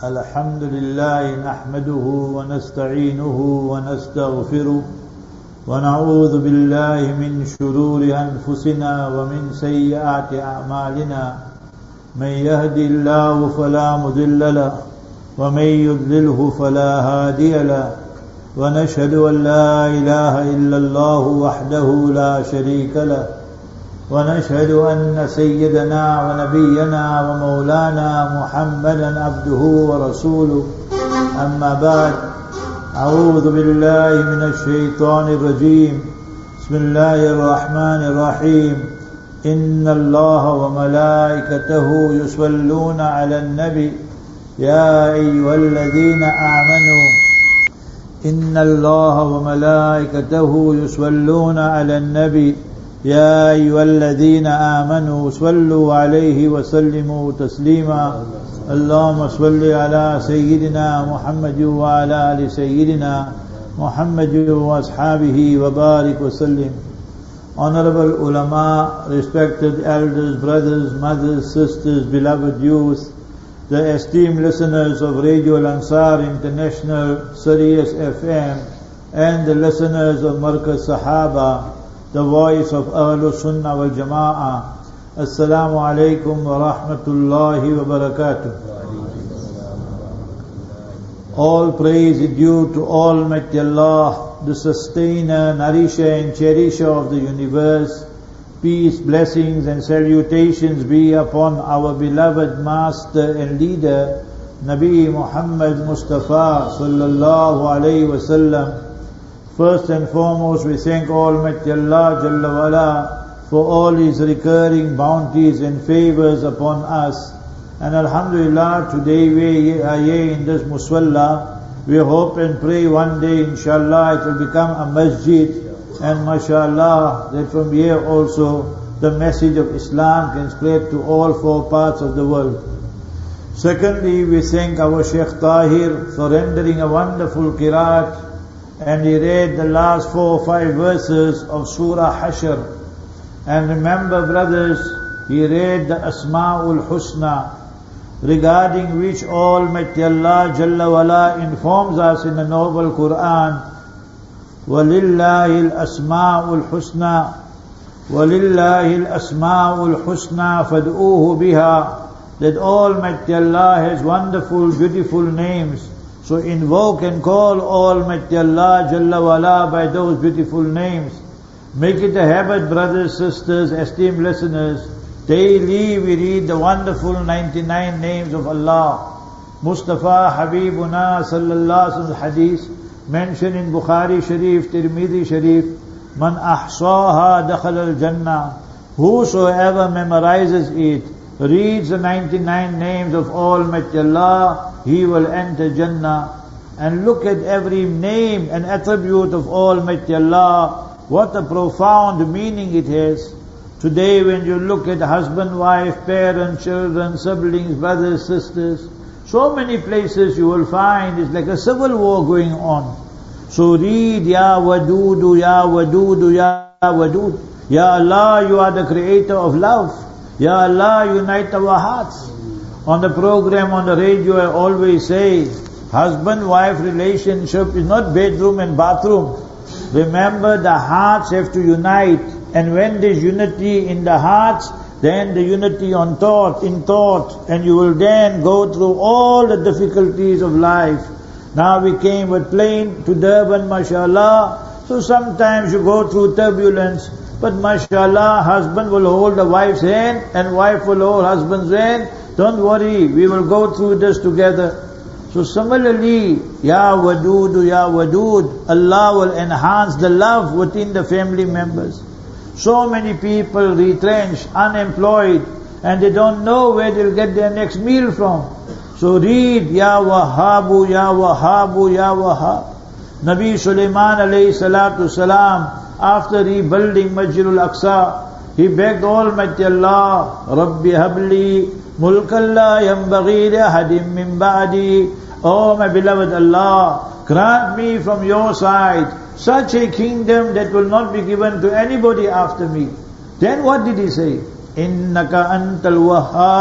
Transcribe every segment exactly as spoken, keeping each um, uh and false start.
الحمد لله نحمده ونستعينه ونستغفره ونعوذ بالله من شرور أنفسنا ومن سيئات أعمالنا من يهد الله فلا مضل له ومن يضلله فلا هادي له ونشهد أن لا إله إلا الله وحده لا شريك له ونشهد أن سيدنا ونبينا ومولانا محمدا عبده ورسوله أما بعد أعوذ بالله من الشيطان الرجيم بسم الله الرحمن الرحيم إن الله وملائكته يصلون على النبي يا أيها الذين آمنوا إن الله وملائكته يصلون على النبي يا أيها الذين آمنوا صلوا عليه وسلموا تسليما اللهم صل على سيدنا محمد وعلى آل سيدنا محمد وأصحابه وبارك وسلم. Honorable ulama, respected elders, brothers, mothers, sisters, beloved youth, the esteemed listeners of Radio Al-Ansar International, Sirius F M, and the listeners of Markaz Sahaba, the voice of Ahlul Sunnah wal Jama'ah. Assalamu alaikum wa rahmatullahi wa barakatuh. All praise is due to Almighty Allah, the sustainer, nourisher and cherisher of the universe. Peace, blessings and salutations be upon our beloved master and leader, Nabi Muhammad Mustafa sallallahu alayhi wa sallam. First and foremost, we thank Almighty Allah Jalla wala for all His recurring bounties and favors upon us. And Alhamdulillah, today we are here in this Muswalla. We hope and pray one day, inshallah, it will become a masjid. And mashallah, that from here also the message of Islam can spread to all four parts of the world. Secondly, we thank our Shaykh Tahir for rendering a wonderful qiraat. And he read the last four or five verses of Surah Hashr. And remember, brothers, he read the Asma'ul Husna, regarding which Almighty Allah Jalla wala informs us in the noble Quran, وَلِلَّهِ الْأَسْمَاءُ الْحُسْنَى وَلِلَّهِ الْأَسْمَاءُ الْحُسْنَى فَادْعُوهُ بِهَا, that Almighty Allah has wonderful, beautiful names. So invoke and call Almighty Allah Jalla wala by those beautiful names. Make it a habit, brothers, sisters, esteemed listeners. Daily we read the wonderful ninety-nine names of Allah. Mustafa Habibuna sallallahu alaihi wasallam hadith mentioned in Bukhari Sharif, Tirmidhi Sharif, Man ahsaha dakhal al-jannah. Whosoever memorizes it, reads the ninety-nine names of Almighty Allah, he will enter Jannah. And look at every name and attribute of Almighty Allah. What a profound meaning it has. Today when you look at husband, wife, parents, children, siblings, brothers, sisters, so many places you will find it's like a civil war going on. So read, Ya Wadudu, Ya Wadudu, Ya Wadud. Ya Allah, you are the creator of love. Ya Allah, unite our hearts. On the program, on the radio, I always say, husband-wife relationship is not bedroom and bathroom. Remember, the hearts have to unite. And when there's unity in the hearts, then the unity on thought, in thought, and you will then go through all the difficulties of life. Now we came with plane to Durban, mashallah. So sometimes you go through turbulence. But mashallah, husband will hold the wife's hand and wife will hold husband's hand. Don't worry, we will go through this together. So similarly, Ya Wadudu, Ya Wadud, Allah will enhance the love within the family members. So many people retrenched, unemployed, and they don't know where they'll get their next meal from. So read, Ya Wahhabu, Ya Wahhabu, Ya Wahhab. Nabi Sulaiman alayhi salatu salam, after rebuilding Masjidul Aqsa, he begged Almighty Allah, Rabbi habli mulkan la yanbaghi li ahadin min ba'di. Oh my beloved Allah, grant me from your side such a kingdom that will not be given to anybody after me. Then what did he say? Innaka antal wahhab,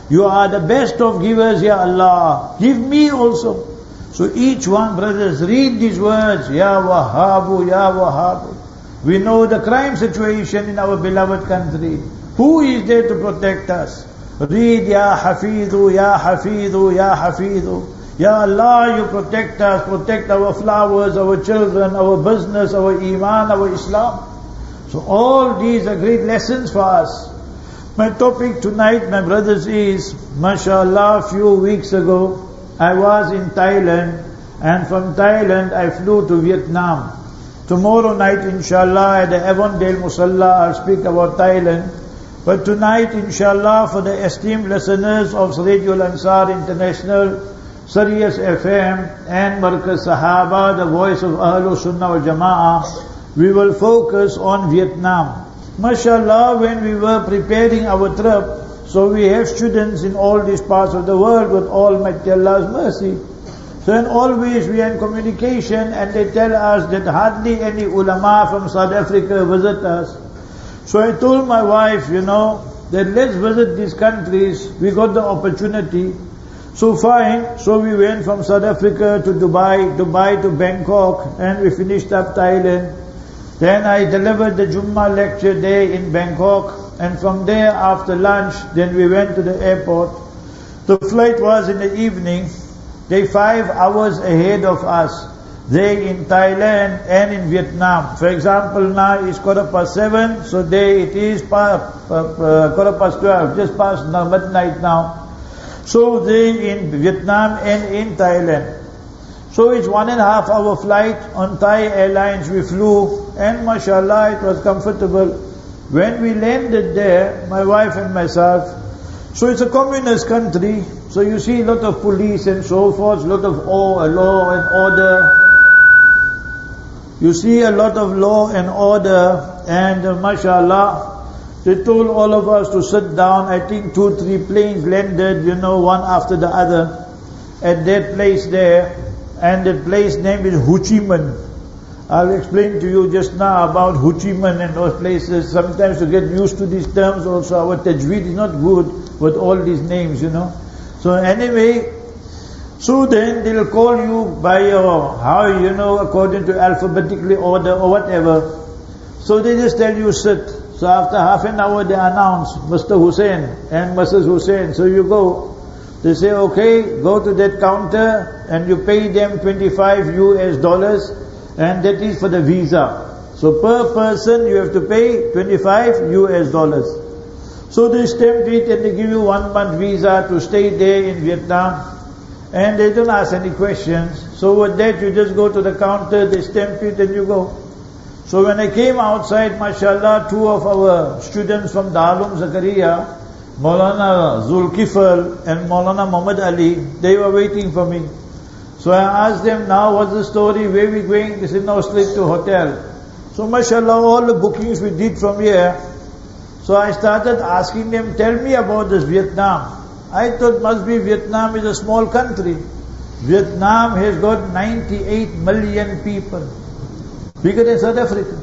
You are the best of givers, Ya Allah. Give me also. So each one, brothers, read these words, Ya Wahhabu, Ya Wahhabu. We know the crime situation in our beloved country. Who is there to protect us? Read, Ya Hafidhu, Ya Hafidhu, Ya Hafidhu. Ya Allah, you protect us, protect our flowers, our children, our business, our Iman, our Islam. So all these are great lessons for us. My topic tonight, my brothers, is, mashallah, a few weeks ago, I was in Thailand, and from Thailand I flew to Vietnam. Tomorrow night, inshallah, at the Avondale Musalla, I'll speak about Thailand. But tonight, inshallah, for the esteemed listeners of Radio Ansar International, Sirius F M and Markaz Sahaba, the voice of Ahlul Sunnah wal Jama'ah, we will focus on Vietnam. MashaAllah, when we were preparing our trip, so we have students in all these parts of the world with Almighty Allah's mercy. So and always we are in communication, and they tell us that hardly any ulama from South Africa visit us. So I told my wife, you know, that let's visit these countries. We got the opportunity. So fine, so we went from South Africa to Dubai, Dubai to Bangkok, and we finished up Thailand. Then I delivered the Jummah lecture there in Bangkok, and from there after lunch, then we went to the airport. The flight was in the evening. They five hours ahead of us. They in Thailand and in Vietnam. For example, now it's quarter past seven, so there it is pa, pa, uh, quarter past twelve, just past now, midnight now. So they in Vietnam and in Thailand. So it's one and a half hour flight. On Thai Airlines we flew, and mashallah it was comfortable. When we landed there, my wife and myself, so it's a communist country, so you see a lot of police and so forth, a lot of law, law and order. You see a lot of law and order, and uh, mashallah, they told all of us to sit down. I think two, three planes landed, you know, one after the other, at that place there. And the place name is Ho Chi Minh. I'll explain to you just now about Ho Chi Minh and those places. Sometimes to get used to these terms also. Our tajweed is not good with all these names, you know. So anyway, so then they'll call you by your, how, you know, according to alphabetically order or whatever. So they just tell you sit. So after half an hour they announce Mister Hussain and Missus Hussain. So you go. They say, okay, go to that counter and you pay them twenty-five U S dollars, and that is for the visa. So per person you have to pay twenty-five U S dollars. So they stamp it and they give you one month visa to stay there in Vietnam. And they don't ask any questions. So with that you just go to the counter, they stamp it and you go. So when I came outside, mashallah, two of our students from Darul Zakaria, Maulana Zulkifl and Maulana Muhammad Ali, they were waiting for me. So I asked them, now what's the story, where we going? They said, now straight to hotel. So mashallah, all the bookings we did from here. So I started asking them, tell me about this Vietnam. I thought must be Vietnam is a small country. Vietnam has got ninety-eight million people. Bigger than South Africa.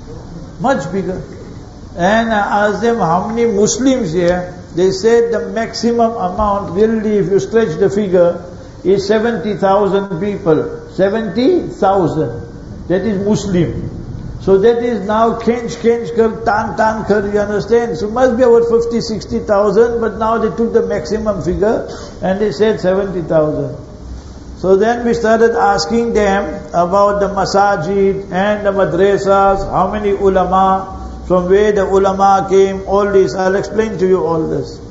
Much bigger. And I asked them, how many Muslims here? They said the maximum amount, really if you stretch the figure, is seventy thousand people. seventy thousand. That is Muslim. So that is now kench, kench, kar, tan, tan, kar, you understand? So must be about fifty, sixty thousand, but now they took the maximum figure and they said seventy thousand. So then we started asking them about the masajid and the madrasas, how many ulama, from where the ulama came, all this. I'll explain to you all this.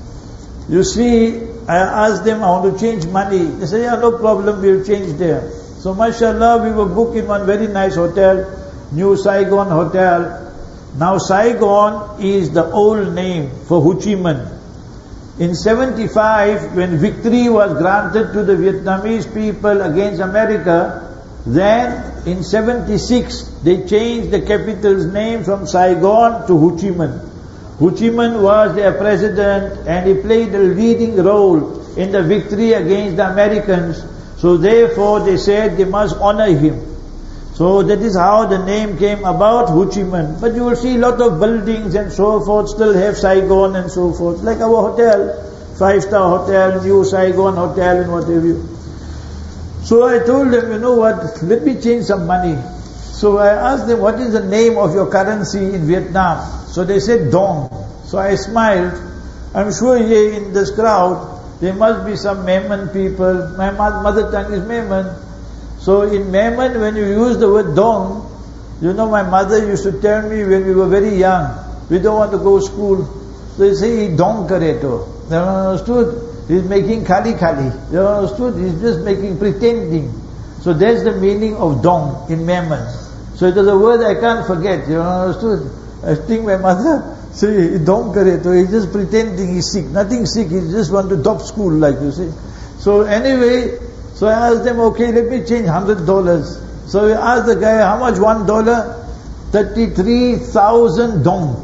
You see, I asked them, I want to change money. They say, yeah, no problem, we'll change there. So mashallah, we were booked in one very nice hotel, New Saigon Hotel. Now Saigon is the old name for Ho Chi Minh. In seventy-five, when victory was granted to the Vietnamese people against America, then in seventy-six, they changed the capital's name from Saigon to Ho Chi Minh. Ho Chi Minh was their president and he played a leading role in the victory against the Americans. So therefore they said they must honor him. So that is how the name came about, Ho Chi Minh. But you will see a lot of buildings and so forth still have Saigon and so forth. Like our hotel, five-star hotel, New Saigon hotel and what have you. So I told them, you know what, let me change some money. So I asked them, what is the name of your currency in Vietnam? So they said dong. So I smiled. I'm sure here in this crowd, there must be some Memon people. My mother tongue is Memon. So in Memon, when you use the word dong, you know my mother used to tell me when we were very young, we don't want to go to school. So they say, he dong kareto. They understood? He's making khali khali. They understood? He's just making, pretending. So that's the meaning of dong in Memon. So it is a word I can't forget. You understood? I think my mother say, dong kareto. He's just pretending he's sick. Nothing sick. He just want to drop school, like you see. So anyway, so I asked them, okay, let me change hundred dollars. So we asked the guy, how much one dollar? Thirty-three thousand dong.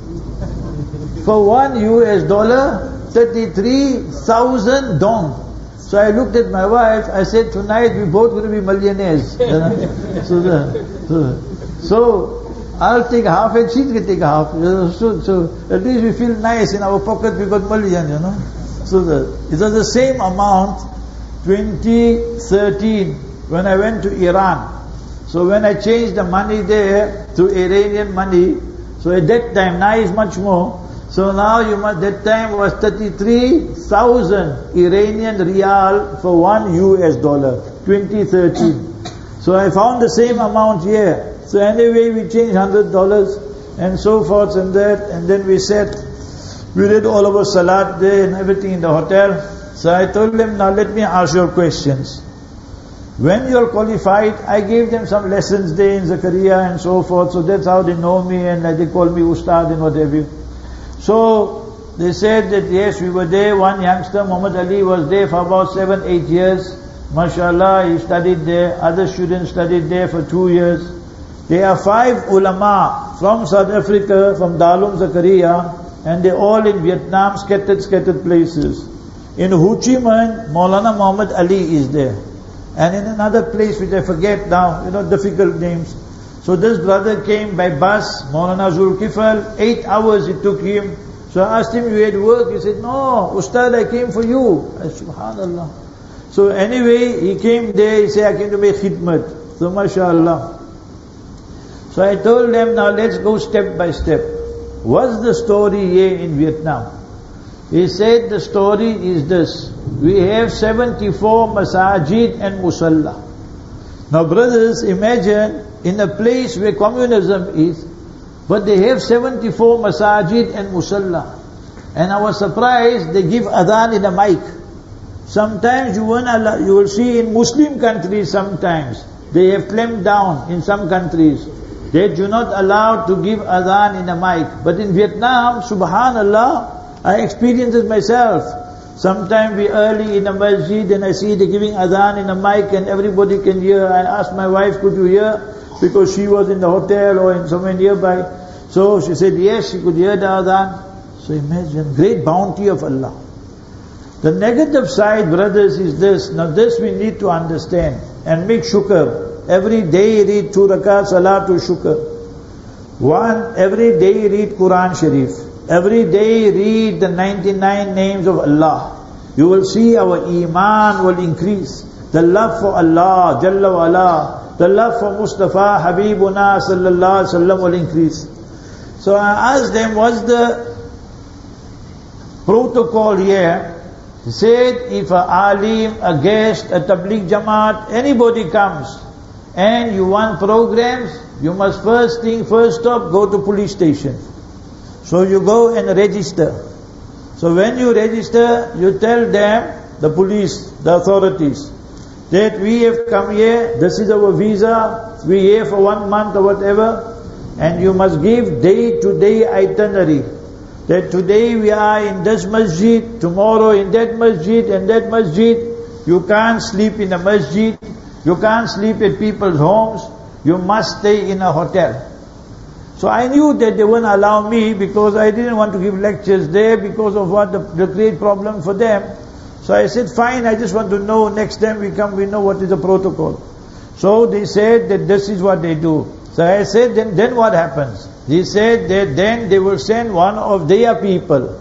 For one U S dollar, thirty-three thousand dong. So I looked at my wife, I said, tonight we both going to be millionaires. so, the, so, so, I'll take half and she can take half. So, so at least we feel nice in our pocket, we got million, you know. So the, it was the same amount, twenty thirteen, when I went to Iran. So when I changed the money there to Iranian money, so at that time, now is much more. So now you must, that time was thirty-three thousand Iranian riyal for one U S dollar, twenty thirteen. So I found the same amount here. So anyway, we changed one hundred dollars and so forth and that, and then we said, we did all of our salat there and everything in the hotel. So I told them, now let me ask your questions. When you're qualified, I gave them some lessons there in Zakaria and so forth, so that's how they know me and they call me Ustad and whatever. So they said that yes, we were there, one youngster, Muhammad Ali, was there for about seven, eight years. MashaAllah, he studied there, other students studied there for two years. There are five ulama from South Africa, from Darul Zakaria, and they're all in Vietnam, scattered, scattered places. In Ho Chi Minh, Maulana Muhammad Ali is there. And in another place which I forget now, you know, difficult names. So this brother came by bus, Maulana Zulkifl, eight hours it took him. So I asked him, you had work? He said, no, Ustad, I came for you. I said, Subhanallah. So anyway, he came there, he said, I came to make khidmat. So mashallah. So I told them, now let's go step by step. What's the story here in Vietnam? He said the story is this. We have seventy-four masajid and musalla. Now brothers, imagine in a place where communism is, but they have seventy-four masajid and musalla. And I was surprised, they give adhan in a mic. Sometimes you won't allow, you will see in Muslim countries sometimes, they have clamped down in some countries. They do not allow to give adhan in a mic. But in Vietnam, subhanallah, I experienced it myself. Sometime we early in a masjid and I see they giving adhan in a mic and everybody can hear. I asked my wife, could you hear? Because she was in the hotel or in somewhere nearby. So she said, yes, she could hear the adhan. So imagine, great bounty of Allah. The negative side, brothers, is this. Now this we need to understand and make shukr. Every day read two rakat salatul shukr. One, every day read Quran Sharif. Every day read the ninety-nine names of Allah. You will see our iman will increase. The love for Allah, Jalla wa ala, the love for Mustafa, Habibuna sallallahu alaihi wasallam will increase. So I asked them, what's the protocol here? He said, if a alim, a guest, a tabligh jamaat, anybody comes, and you want programs, you must first thing, first stop, go to police station. So you go and register. So when you register, you tell them, the police, the authorities, that we have come here, this is our visa, we here for one month or whatever, and you must give day-to-day itinerary. That today we are in this masjid, tomorrow in that masjid, and that masjid. You can't sleep in a masjid, you can't sleep at people's homes, you must stay in a hotel. So I knew that they wouldn't allow me because I didn't want to give lectures there because of what the, the great problem for them. So I said, fine, I just want to know, next time we come, we know what is the protocol. So they said that this is what they do. So I said, then, then what happens? He said that then they will send one of their people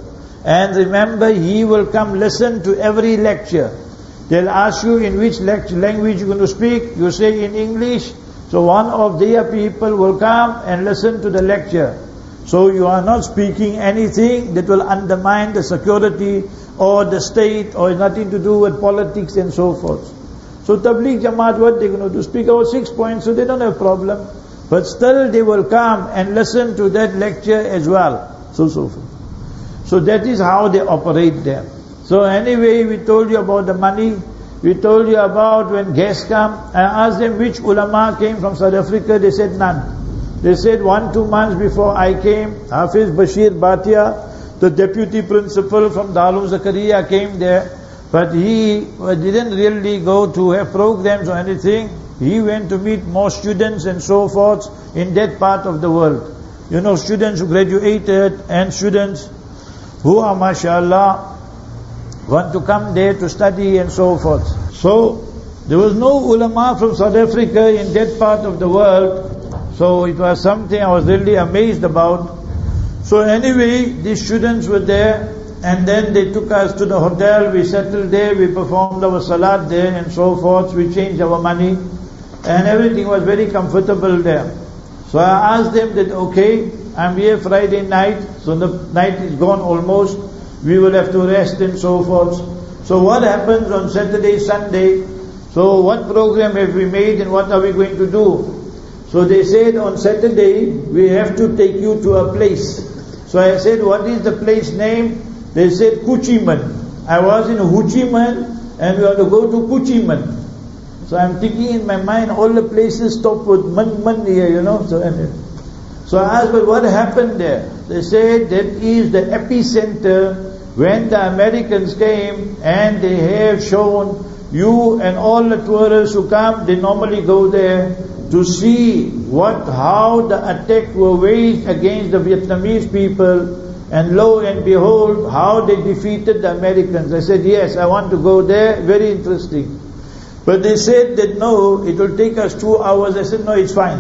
And remember, he will come listen to every lecture. They'll ask you in which language you're going to speak. You say in English. So one of their people will come and listen to the lecture. So you are not speaking anything that will undermine the security or the state or nothing to do with politics and so forth. So Tabligh Jamaat, what they're going to do? Speak about six points, so they don't have problem. But still they will come and listen to that lecture as well. So, so forth. So that is how they operate there. So anyway, we told you about the money. We told you about when guests come. I asked them which ulama came from South Africa. They said none. They said one, two months before I came, Hafiz Bashir Bhatia, the deputy principal from Darul Zakaria, came there. But he didn't really go to have programs or anything. He went to meet more students and so forth in that part of the world. You know, students who graduated and students who are, mashallah, want to come there to study and so forth. So, there was no ulama from South Africa in that part of the world. So, it was something I was really amazed about. So anyway, these students were there, and then they took us to the hotel, we settled there, we performed our salat there and so forth, we changed our money, and everything was very comfortable there. So I asked them that, okay, I'm here Friday night, so the night is gone almost, we will have to rest and so forth. So what happens on Saturday, Sunday? So what program have we made and what are we going to do? So they said on Saturday, we have to take you to a place. So I said, what is the place name? They said, Kuchiman. I was in Huchiman and we want to go to Kuchiman. So I'm thinking in my mind, all the places stop with man, man here, you know. So, so I asked, but what happened there? They said, that is the epicenter when the Americans came and they have shown you and all the tourists who come, they normally go there to see what, how the attack were waged against the Vietnamese people, and lo and behold, how they defeated the Americans. I said, yes, I want to go there, very interesting. But they said that no, it will take us two hours. I said, no, it's fine.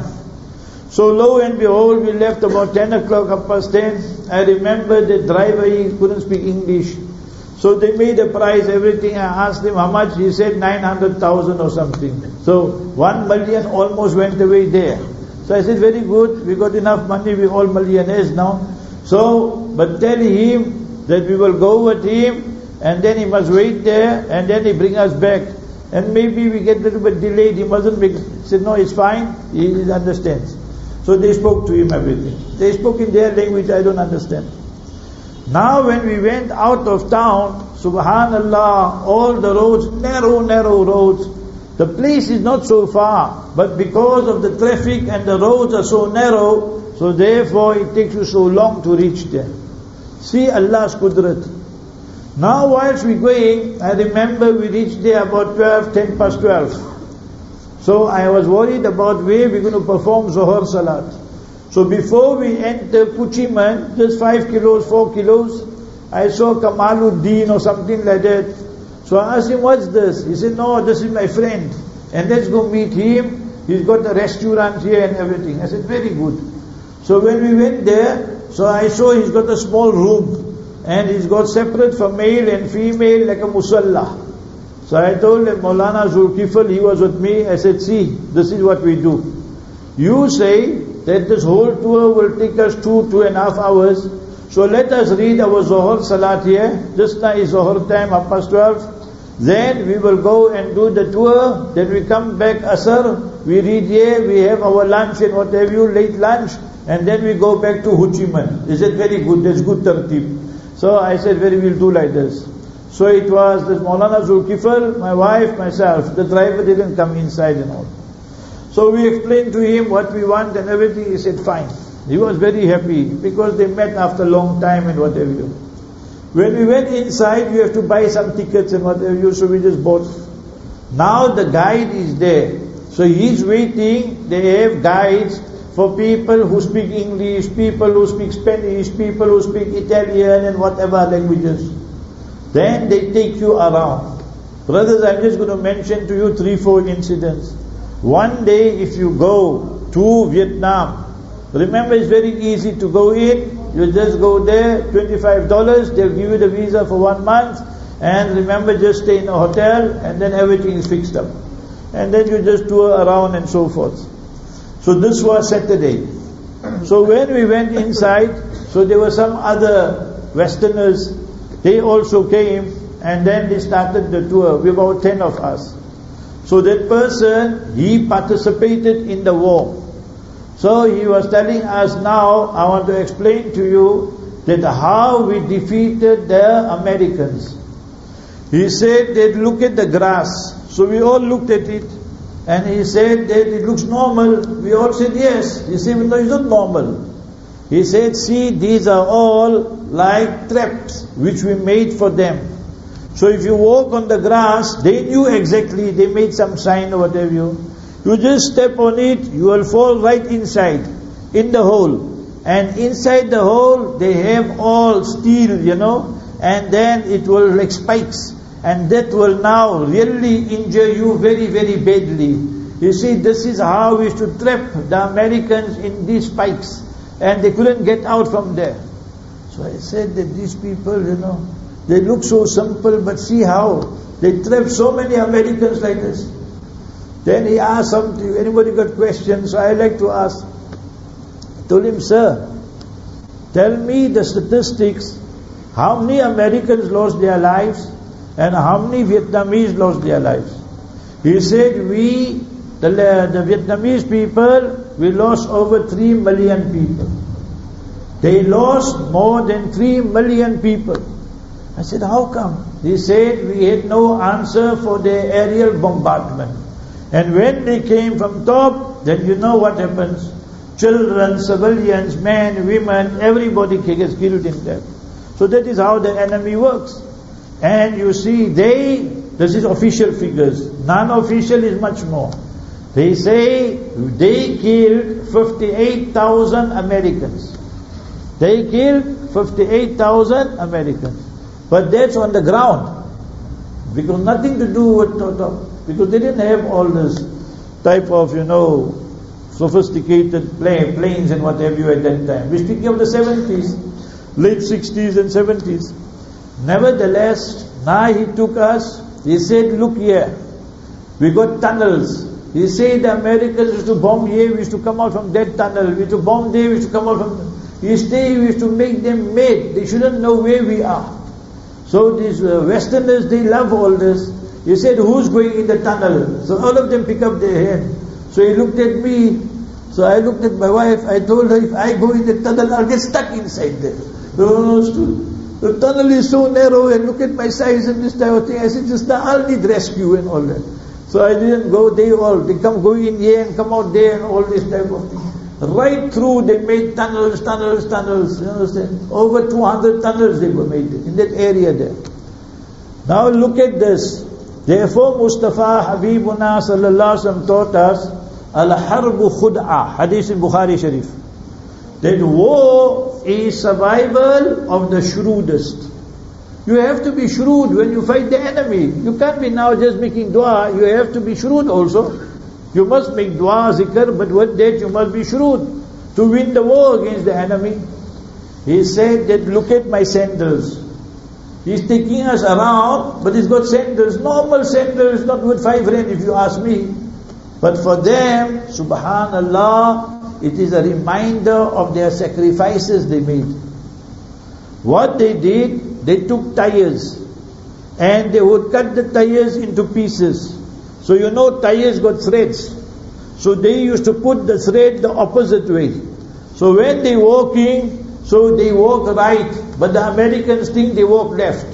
So lo and behold, we left about ten o'clock, half past ten. I remember the driver, he couldn't speak English. So they made a price, everything. I asked him how much. He said nine hundred thousand or something. So one million almost went away there. So I said, very good, we got enough money, we all millionaires now. So, but tell him that we will go with him, and then he must wait there, and then he bring us back. And maybe we get a little bit delayed, he mustn't make, he said, no, it's fine, he understands. So they spoke to him everything. They spoke in their language, I don't understand. Now when we went out of town, subhanallah, all the roads, narrow, narrow roads. The place is not so far, but because of the traffic and the roads are so narrow, so therefore it takes you so long to reach there. See Allah's qudrat. Now whilst we're going, I remember we reached there about twelve, ten past twelve. So I was worried about where we're going to perform Zohar Salat. So before we enter Kuchiman, just five kilos, four kilos, I saw Kamaluddin or something like that. So I asked him, what's this? He said, no, this is my friend. And let's go meet him. He's got a restaurant here and everything. I said, very good. So when we went there, so I saw he's got a small room. And he's got separate for male and female like a musalla. So I told him, Maulana Zulkifl, he was with me. I said, see, this is what we do. You say that this whole tour will take us two, two and a half hours. So let us read our Zohar Salat here. Just now is Zohar time, half past twelve. Then we will go and do the tour. Then we come back Asr. We read here, we have our lunch and what have you, late lunch. And then we go back to Huchiman. Is it very good? That's good tertib. So I said, very we'll do like this. So it was this Maulana Zulkifl, my wife, myself. The driver didn't come inside and all. So we explained to him what we want and everything. He said, fine. He was very happy because they met after a long time and whatever you. When we went inside, you have to buy some tickets and whatever you, so we just bought. Now the guide is there. So he's waiting. They have guides for people who speak English, people who speak Spanish, people who speak Italian and whatever languages. Then they take you around. Brothers, I'm just going to mention to you three, four incidents. One day if you go to Vietnam, remember it's very easy to go in. You just go there, twenty-five dollars, they'll give you the visa for one month, and remember, just stay in a hotel, and then everything is fixed up. And then you just tour around and so forth. So this was Saturday. So when we went inside, so there were some other Westerners, they also came, and then they started the tour. We were about ten of us. So that person, he participated in the war. So he was telling us, now I want to explain to you that how we defeated the Americans. He said they'd look at the grass. So we all looked at it, and he said that it looks normal. We all said yes. He said, no, it's not normal. He said, see, these are all like traps which we made for them. So if you walk on the grass, they knew exactly, they made some sign or whatever you. You just step on it, you will fall right inside, in the hole. And inside the hole, they have all steel, you know, and then it will like spikes. And that will now really injure you very, very badly. You see, this is how we should trap the Americans in these spikes. And they couldn't get out from there. So I said that these people, you know, they look so simple, but see how they trap so many Americans like this. Then he asked something, anybody got questions? So I like to ask. I told him, sir, tell me the statistics, how many Americans lost their lives and how many Vietnamese lost their lives. He said, we, the, the Vietnamese people, we lost over three million people. They lost more than three million people. I said, how come? He said, we had no answer for their aerial bombardment. And when they came from top, then you know what happens. Children, civilians, men, women, everybody gets killed in that. So that is how the enemy works. And you see, they, this is official figures. Non-official is much more. They say they killed fifty-eight thousand Americans. They killed fifty-eight thousand Americans. But that's on the ground. Because nothing to do with top. Because they didn't have all this type of, you know, sophisticated plane, planes and what have you at that time. We're speaking of the seventies, late sixties and seventies. Nevertheless, now he took us, he said, look here, we got tunnels. He said the Americans used to bomb here, we used to come out from that tunnel. We used to bomb there, we used to come out from... He said we used to make them mad. They shouldn't know where we are. So these uh, Westerners, they love all this. He said, who's going in the tunnel? So all of them pick up their hand. So he looked at me. So I looked at my wife. I told her, if I go in the tunnel, I'll get stuck inside there. The tunnel is so narrow, and look at my size and this type of thing. I said, just now I'll need rescue and all that. So I didn't go. They all, they come go in here and come out there and all this type of thing. Right through, they made tunnels, tunnels, tunnels. You understand? Over two hundred tunnels they were made in that area there. Now look at this. Therefore, Mustafa Habibuna sallallahu alaihi wasallam taught us, al-harbu khud'a, hadith in Bukhari Sharif, that war is survival of the shrewdest. You have to be shrewd when you fight the enemy. You can't be now just making dua. You have to be shrewd also. You must make dua, zikr, but with that you must be shrewd to win the war against the enemy. He said that, look at my sandals. He's taking us around, but he's got sandals. Normal sandals, not with five rand if you ask me. But for them, subhanallah, it is a reminder of their sacrifices they made. What they did, they took tires, and they would cut the tires into pieces. So you know tires got threads. So they used to put the thread the opposite way. So when they walking, so they walk right, but the Americans think they walk left.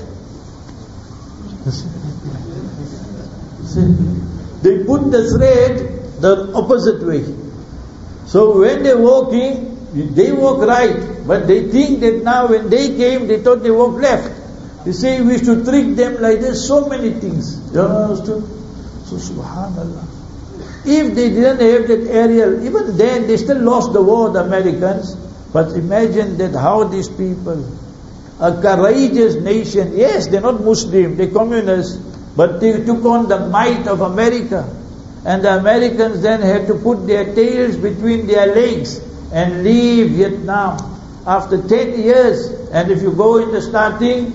They put the thread the opposite way. So when they're walking, they walk right, but they think that now when they came, they thought they walked left. You see, we used to trick them like this, so many things. You understand? So subhanallah. If they didn't have that aerial, even then they still lost the war, the Americans. But imagine that how these people, a courageous nation, yes, they're not Muslim, they're communists, but they took on the might of America. And the Americans then had to put their tails between their legs and leave Vietnam. after ten years. And if you go in the starting,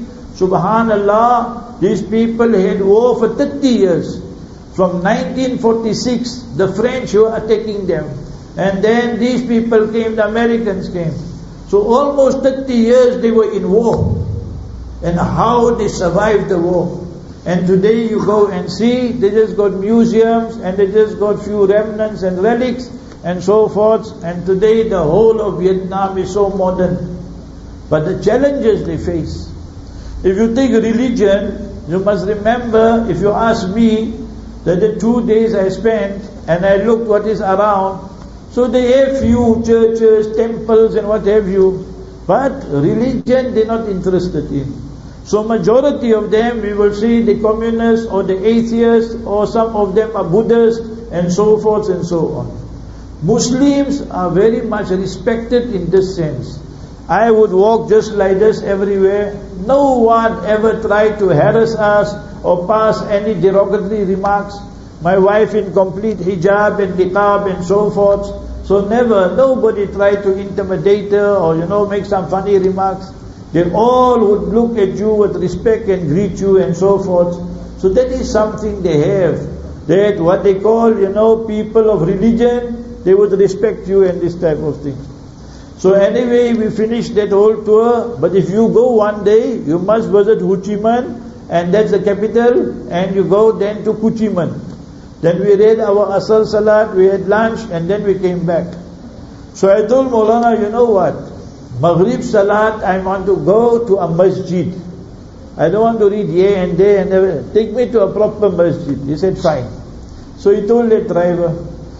subhanallah, these people had war for thirty years. From nineteen forty-six, the French were attacking them. And then these people came, the Americans came. So almost thirty years they were in war. And how they survived the war. And today you go and see, they just got museums and they just got few remnants and relics and so forth. And today the whole of Vietnam is so modern. But the challenges they face. If you take religion, you must remember, if you ask me, that the two days I spent and I looked what is around, so they have few churches, temples and what have you, but religion they're not interested in. So majority of them we will see the communists or the atheists, or some of them are Buddhists and so forth and so on. Muslims are very much respected in this sense. I would walk just like this everywhere. No one ever tried to harass us or pass any derogatory remarks. My wife in complete hijab and niqab and so forth. So never, nobody tried to intimidate her or, you know, make some funny remarks. They all would look at you with respect and greet you and so forth. So that is something they have. That what they call, you know, people of religion, they would respect you and this type of thing. So anyway, we finished that whole tour. But if you go one day, you must visit Ho Chi Minh, and that's the capital, and you go then to Cu Chi Minh. Then we read our Asr Salat, we had lunch, and then we came back. So I told Maulana, you know what? Maghrib Salat, I want to go to a masjid. I don't want to read here and there and everything. Take me to a proper masjid. He said, fine. So he told the driver.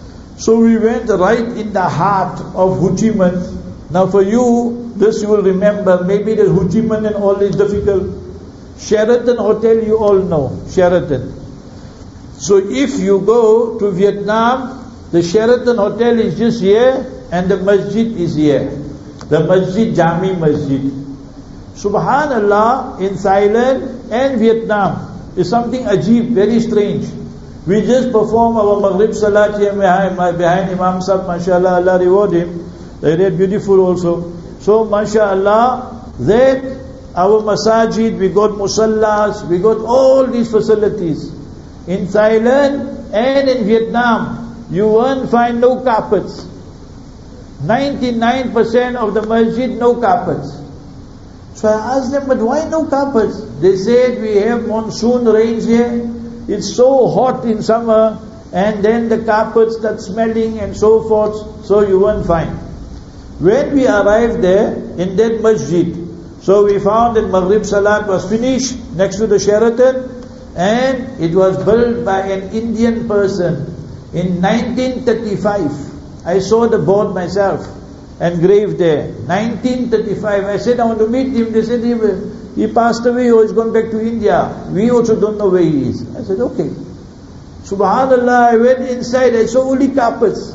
So we went right in the heart of Ho Chi Minh. Now for you, this you will remember, maybe the Ho Chi Minh and all is difficult. Sheraton Hotel you all know, Sheraton. So if you go to Vietnam, the Sheraton Hotel is just here and the masjid is here. The Masjid Jami Masjid. Subhanallah, in Thailand and Vietnam is something ajib, very strange. We just perform our Maghrib Salat here behind, behind Imam Sahib, mashallah, Allah reward him. They read beautiful also. So mashallah, that our masajid, we got musallas, we got all these facilities. In Thailand and in Vietnam, you won't find no carpets. ninety-nine percent of the masjid, no carpets. So I asked them, but why no carpets? They said, we have monsoon rains here. It's so hot in summer, and then the carpets start smelling and so forth, so you won't find. When we arrived there, in that masjid, so we found that Maghrib Salat was finished next to the Sheraton, and it was built by an Indian person in nineteen thirty-five. I saw the board myself, engraved there, nineteen thirty-five. I said, I want to meet him. They said, he, he passed away or he's gone back to India. We also don't know where he is. I said, okay. Subhanallah, I went inside, I saw only carpets.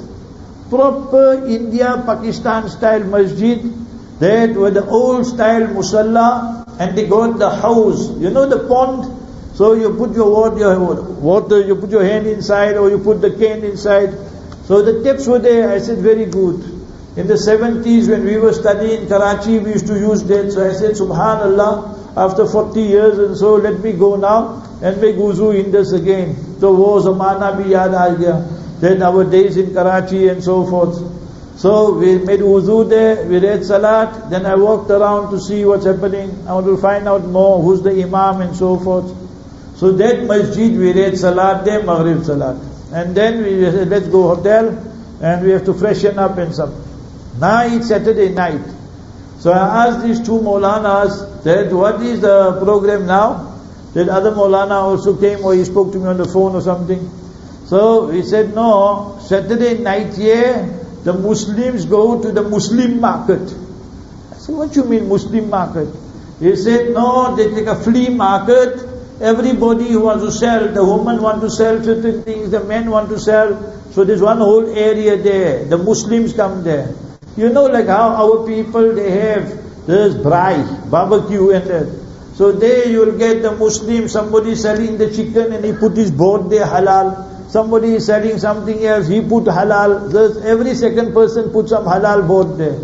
Proper India, Pakistan style masjid. That were the old style musalla, and they got the house. You know the pond? So you put your water, your water, you put your hand inside, or you put the cane inside. So the taps were there. I said, very good. In the seventies, when we were studying in Karachi, we used to use that. So I said, Subhanallah, after forty years and so, let me go now and make wuzu in this again. So wo zamana bhi yaad aa gaya. Then our days in Karachi and so forth. So we made wuzu there, we read salat, then I walked around to see what's happening. I want to find out more, who's the imam and so forth. So that masjid we read salat there, Maghrib Salat. And then we said, let's go hotel, and we have to freshen up and some. Now it's Saturday night. So I asked these two Maulanas, that what is the program now? That other Maulana also came, or he spoke to me on the phone or something. So he said, no, Saturday night here, the Muslims go to the Muslim market. I said, what do you mean Muslim market? He said, no, they take a flea market. Everybody who wants to sell, the women want to sell certain things, the men want to sell. So there's one whole area there. The Muslims come there. You know, like how our people, they have, there's braai, barbecue and that. So there you'll get the Muslim, somebody selling the chicken and he put his board there, halal. Somebody is selling something else, he put halal. There's every second person put some halal board there.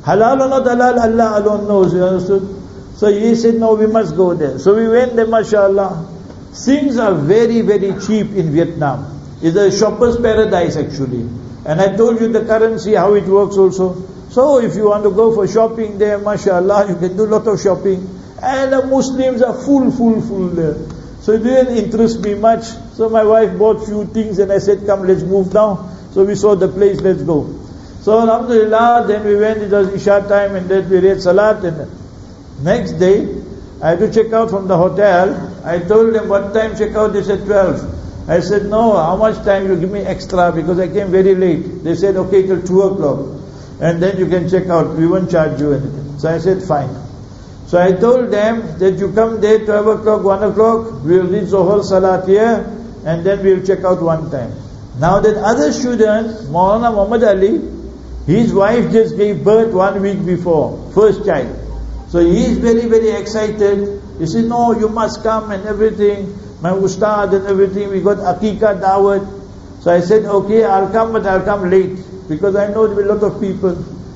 Halal or not halal, Allah alone knows, you understood? So he said, no, we must go there. So we went there, mashallah. Things are very, very cheap in Vietnam. It's a shopper's paradise actually. And I told you the currency, how it works also. So if you want to go for shopping there, mashallah, you can do a lot of shopping. And the Muslims are full, full, full there. So it didn't interest me much. So my wife bought few things and I said, come, let's move now. So we saw the place, let's go. So alhamdulillah, then we went, it was Isha time, and then we read Salat. And next day, I had to check out from the hotel. I told them, what time check out? They said twelve. I said, no, how much time? You give me extra because I came very late. They said, okay, till two o'clock. And then you can check out. We won't charge you anything. So I said, fine. So I told them that you come there twelve o'clock, one o'clock, we'll read Zohar Salat here, and then we'll check out one time. Now that other student, Maulana Muhammad Ali, his wife just gave birth one week before, first child. So he is very, very excited. He said, no, you must come and everything. My ustad and everything, we got Aqiqah Dawat. So I said, okay, I'll come, but I'll come late, because I know there will be a lot of people.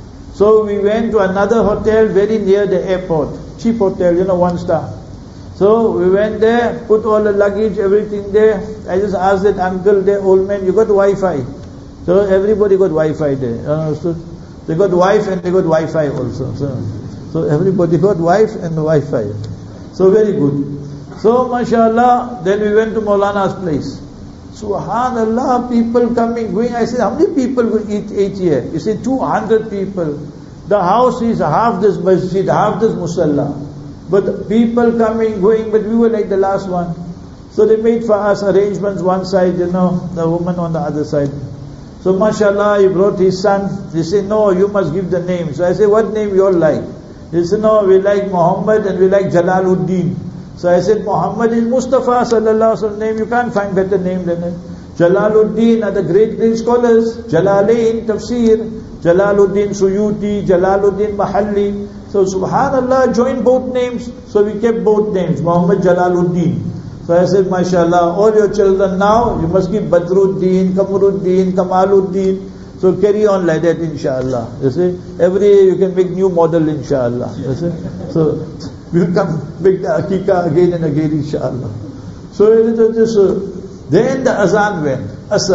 So we went to another hotel very near the airport, cheap hotel, you know, one star. So we went there, put all the luggage, everything there. I just asked that uncle there, old man, you got Wi-Fi? So everybody got Wi-Fi there, you understood? They got wife and they got Wi-Fi also. So, so everybody got wife and Wi-Fi. So very good. So mashallah, then we went to Maulana's place. Subhanallah, people coming, going. I said, how many people will eat, eat here? He said, two hundred people. The house is half this masjid, half this musalla. But people coming, going, but we were like the last one. So they made for us arrangements one side, you know, the woman on the other side. So mashallah, he brought his son. He said, no, you must give the name. So I said, what name you all like? He said, no, we like Muhammad and we like Jalaluddin. So I said, Muhammad is Mustafa sallallahu alaihi wasallam name. You can't find better name than it. Jalaluddin are the great, great scholars. Jalalain, Tafsir, Jalaluddin Suyuti, Jalaluddin Mahalli. So subhanallah, join both names. So we kept both names, Muhammad Jalaluddin. So I said, mashallah, all your children now, you must keep Badruddin, Kamaruddin, Kamaluddin. So carry on like that, inshallah. You see, every year you can make new model, inshallah. You see, so we'll come make the Aqiqah again and again, inshallah. So it was just, uh, then the azan went,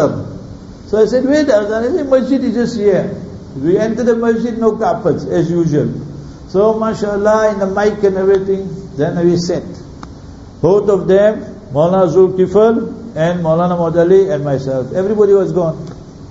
Asr. So I said, where the azan? I said, masjid is just here. We enter the masjid, no carpets, as usual. So mashallah, in the mic and everything, then we sat. Both of them, Maulana Zulkifl and Maulana Maudali and myself. Everybody was gone.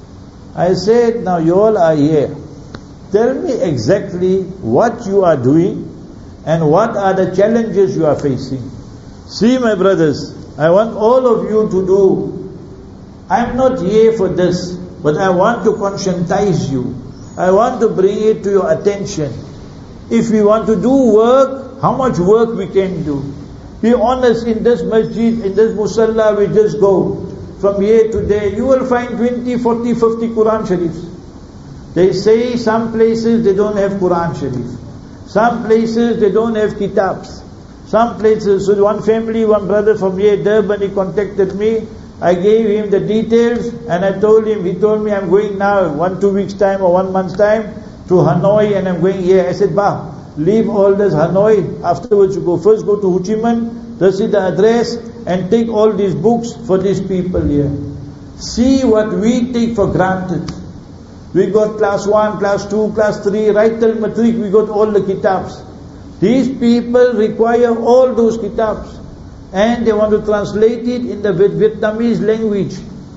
I said, now you all are here. Tell me exactly what you are doing and what are the challenges you are facing. See, my brothers, I want all of you to do. I'm not here for this, but I want to conscientize you. I want to bring it to your attention. If we want to do work, how much work we can do. Be honest, in this masjid, in this musalla, we just go. From here to there, you will find twenty, forty, fifty Quran Sharifs. They say some places they don't have Quran Sharif. Some places they don't have kitabs. Some places, so one family, one brother from here, Durban, he contacted me. I gave him the details and I told him, he told me I'm going now, one, two weeks time or one month's time to Hanoi and I'm going here. I said, bah, leave all this Hanoi, afterwards you go. First go to Ho Chi Minh, this is the address, and take all these books for these people here. See what we take for granted. We got class one, class two, class three, right till matric, we got all the kitabs. These people require all those kitabs. And they want to translate it in the Vietnamese language.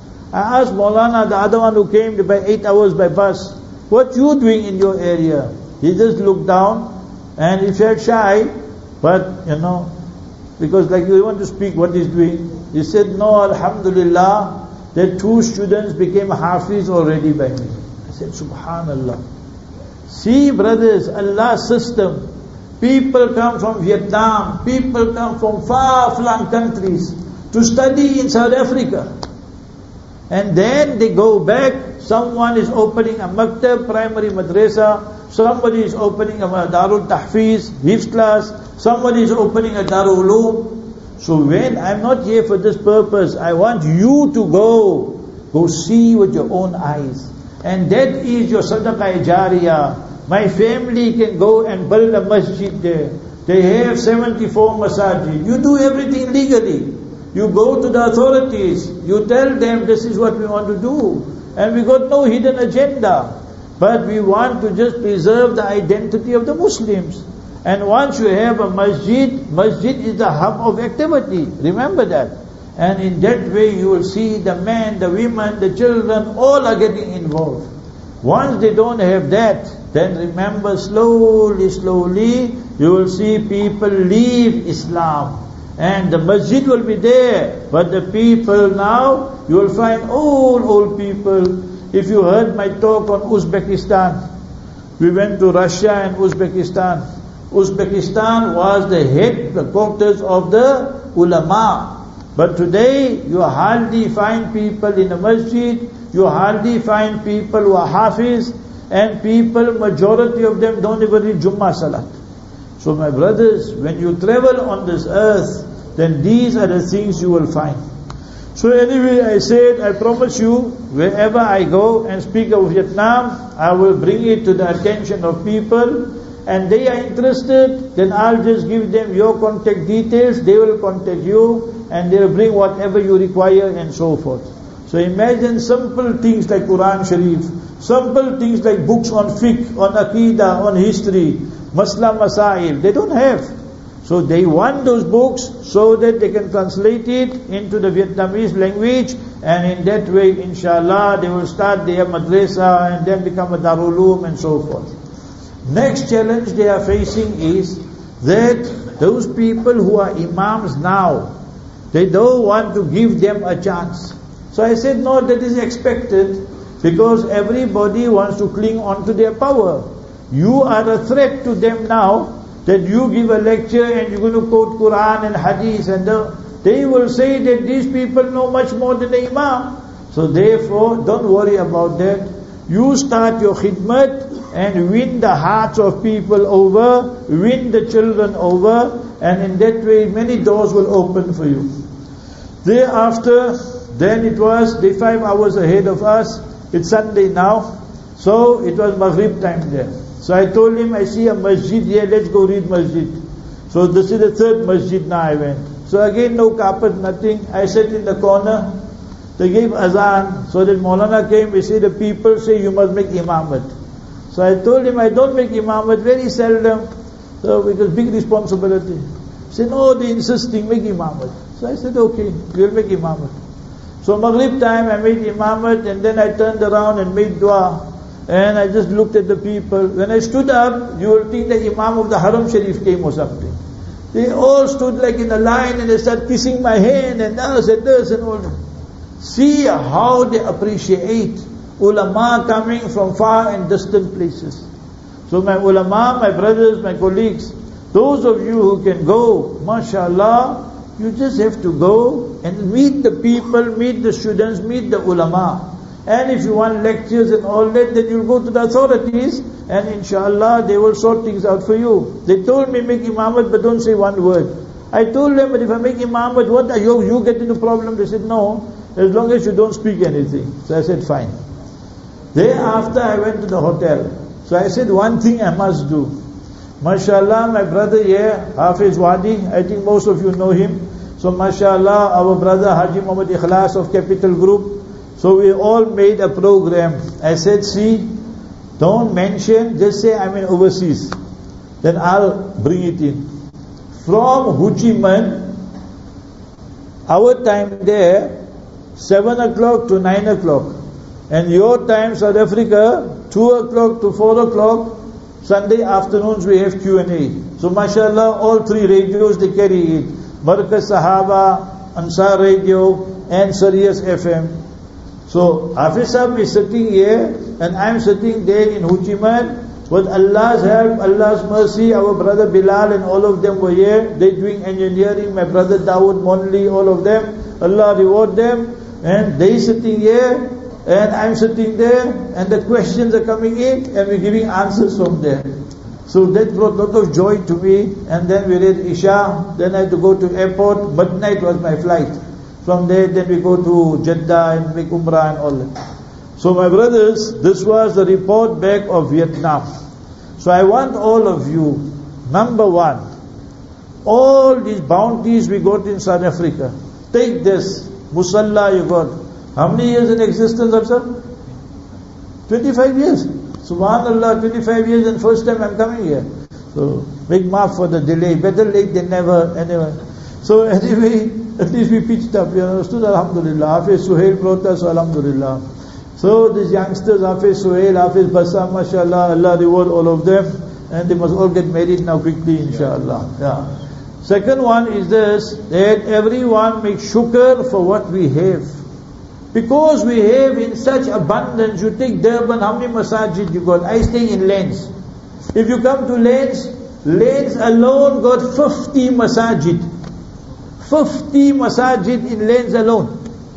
I asked Maulana, the other one who came by eight hours by bus, what you doing in your area? He just looked down and he felt shy, but you know, because like you want to speak what he's doing. He said, no, alhamdulillah, that two students became Hafiz already by me. I said, subhanallah. See, brothers, Allah's system. People come from Vietnam, people come from far-flung countries to study in South Africa. And then they go back, someone is opening a maktab, primary madrasa, somebody is opening a Darul Tahfiz, Hifz class, somebody is opening a Darul Uloom. So when I'm not here for this purpose, I want you to go, go see with your own eyes. And that is your sadaqah jariyah. My family can go and build a masjid there. They have seventy-four masajid. You do everything legally. You go to the authorities. You tell them this is what we want to do. And we got no hidden agenda. But we want to just preserve the identity of the Muslims. And once you have a masjid, masjid is the hub of activity. Remember that. And in that way you will see the men, the women, the children, all are getting involved. Once they don't have that, then remember slowly, slowly, you will see people leave Islam. And the masjid will be there, but the people now, you will find old, old people. If you heard my talk on Uzbekistan, we went to Russia and Uzbekistan. Uzbekistan was the headquarters of the ulama. But today, you hardly find people in a masjid, you hardly find people who are hafiz, and people, majority of them don't even read Jummah Salat. So my brothers, when you travel on this earth, then these are the things you will find. So anyway, I said, I promise you, wherever I go and speak of Vietnam, I will bring it to the attention of people, and they are interested, then I'll just give them your contact details, they will contact you, and they'll bring whatever you require and so forth. So imagine simple things like Quran Sharif, simple things like books on fiqh, on aqidah, on history, Masla Masail, they don't have. So they want those books so that they can translate it into the Vietnamese language, and in that way, inshallah, they will start their madrasa and then become a Darul Uloom and so forth. Next challenge they are facing is that those people who are imams now, they don't want to give them a chance. So I said, no, that is expected, because everybody wants to cling on to their power. You are a threat to them now, that you give a lecture and you're going to quote Quran and Hadith, and the, they will say that these people know much more than the imam. So therefore, don't worry about that. You start your khidmat and win the hearts of people over, win the children over, and in that way many doors will open for you. Thereafter, then it was, they five hours ahead of us, it's Sunday now, so it was Maghrib time there. So I told him, I see a masjid here, let's go read masjid. So this is the third masjid now I went. So again no carpet, nothing. I sat in the corner. They gave azan. So that Maulana came, we say the people say you must make imamat. So I told him I don't make imamat, very seldom. So because big responsibility. He said, no, they're insisting, make imamat. So I said, okay, we'll make imamat. So Maghrib time I made imamat, and then I turned around and made dua. And I just looked at the people. When I stood up, you will think the Imam of the Haram Sharif came or something. They all stood like in a line and they started kissing my hand and this and this and all that. See how they appreciate ulama coming from far and distant places. So my ulama, my brothers, my colleagues, those of you who can go, mashallah, you just have to go and meet the people, meet the students, meet the ulama. And if you want lectures and all that, then you'll go to the authorities, and inshallah they will sort things out for you. They told me make imamat but don't say one word. I told them, but if I make imamat, what are you, you get into problem? They said, no, as long as you don't speak anything. So I said, fine. Thereafter I went to the hotel. So I said, one thing I must do. Mashallah, my brother here, Hafiz Wadi, I think most of you know him. So mashallah, our brother Haji Muhammad Ikhlas of Capital Group. So we all made a program. I said, see, don't mention, just say I'm in overseas. Then I'll bring it in. From Ho Chi Minh, our time there, seven o'clock to nine o'clock. And your time, South Africa, two o'clock to four o'clock. Sunday afternoons we have Q and A. So mashallah, all three radios, they carry it. Markaz Sahaba, Ansar Radio, and Sirius F M. So Hafiz Sahib is sitting here and I'm sitting there in Ho Chi Minh. With Allah's help, Allah's mercy, our brother Bilal and all of them were here. They doing engineering, my brother Dawood Monli, all of them. Allah reward them. And they sitting here and I'm sitting there, and the questions are coming in and we're giving answers from there. So that brought a lot of joy to me. And then we read Isha, then I had to go to airport. Midnight was my flight. From there, then we go to Jeddah and make Umrah and all that. So my brothers, this was the report back of Vietnam. So I want all of you, number one, all these bounties we got in South Africa, take this, Musalla you got. How many years in existence, Afsar? twenty-five years. Subhanallah, twenty-five years and first time I'm coming here. So, make maaf for the delay. Better late than never, anyway. So anyway, at least we pitched up, you understood, alhamdulillah. Hafiz Suhail brought us, alhamdulillah. So these youngsters, Hafiz Suhail, Hafiz Bassam, mashallah, Allah reward all of them. And they must all get married now quickly, inshallah. Yeah. Second one is this, that everyone make shukr for what we have. Because we have in such abundance, you take Durban, how many masajid you got? I stay in Lens. If you come to Lens, Lens alone got fifty masajid. fifty masajid in Lens alone.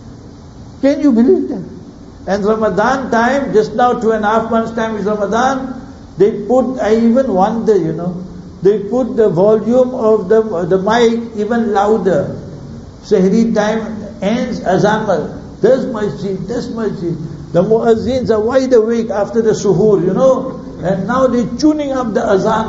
Can you believe that? And Ramadan time, just now two and a half months time is Ramadan, they put, I even wonder, you know, they put the volume of the, the mic even louder. Sahri time ends, azan. This masjid, this masjid. The muazzins are wide awake after the suhoor, you know, and now they're tuning up the azan.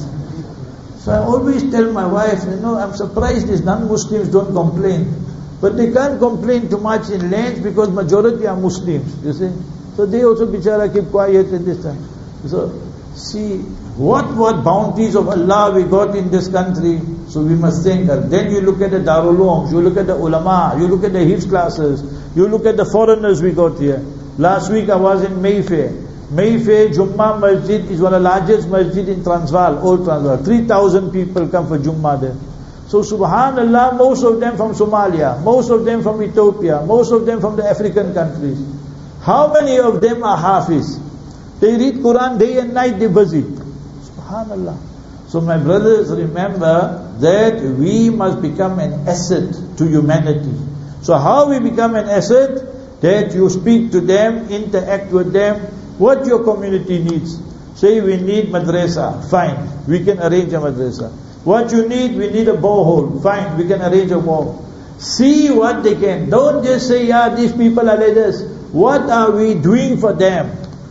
And so I always tell my wife, you know, I'm surprised these non-Muslims don't complain. But they can't complain too much in Lens because majority are Muslims, you see. So they also bichara keep quiet in this time. So, see, what what bounties of Allah we got in this country, so we must thank her. Then you look at the Darul Ulum, you look at the ulama, you look at the Hifz classes, you look at the foreigners we got here. Last week I was in Mayfair. Mayfair Jummah Masjid is one of the largest masjid in Transvaal, old Transvaal. three thousand people come for Jummah there. So subhanallah, most of them from Somalia, most of them from Ethiopia, most of them from the African countries. How many of them are Hafiz? They read Quran day and night, they're busy. Subhanallah. So my brothers, remember that we must become an asset to humanity. So how we become an asset? That you speak to them, interact with them, what your community needs. Say we need madrasa, fine, we can arrange a madrasa. What you need, we need a borehole, fine, we can arrange a borehole. See what they can. Don't just say, yeah, these people are like this. What are we doing for them?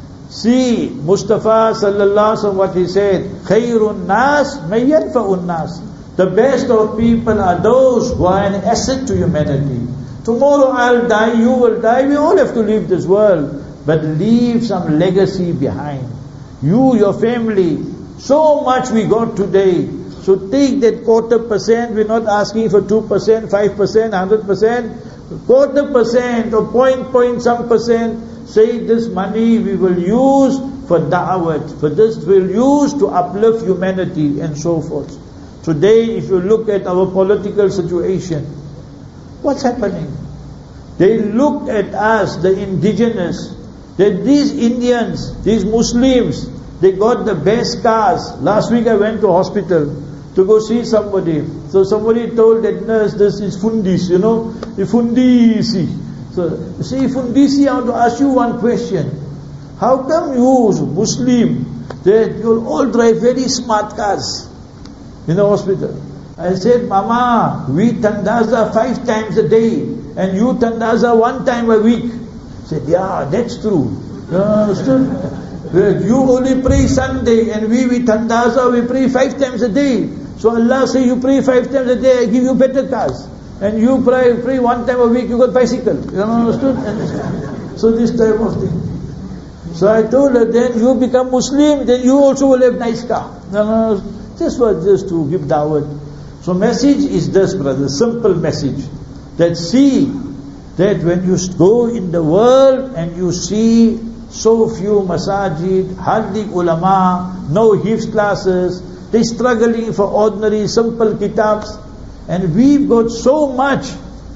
See, Mustafa sallallahu alaihi wasallam, what he said, khairun nas may yanfa'un nas. The best of people are those who are an asset to humanity. Tomorrow I'll die, you will die, we all have to leave this world. But leave some legacy behind. You, your family, so much we got today. So take that quarter percent, we're not asking for two percent, five percent, one hundred percent. Quarter percent or point, point some percent. Say this money we will use for da'wat, for this we'll use to uplift humanity and so forth. Today if you look at our political situation, what's happening? They look at us, the indigenous, that these Indians, these Muslims, they got the best cars. Last week I went to hospital to go see somebody. So somebody told that nurse, this is Fundis, you know, the Fundisi. So, you see, Fundisi, I want to ask you one question. How come you, Muslim, that you'll all drive very smart cars in the hospital? I said, Mama, we tandaza five times a day, and you tandaza one time a week. I said, yeah, that's true. You understood? You only pray Sunday, and we, we tandaza, we pray five times a day. So Allah say, you pray five times a day, I give you better cars. And you pray, pray one time a week, you got bicycle. You understood? And so this type of thing. So I told her, then you become Muslim, then you also will have nice car. No, no, no. Just for just to give dawat. So message is this, brother, simple message. That see, that when you go in the world and you see so few masajid, hardly ulama, no hifz classes, they struggling for ordinary, simple kitabs, and we've got so much,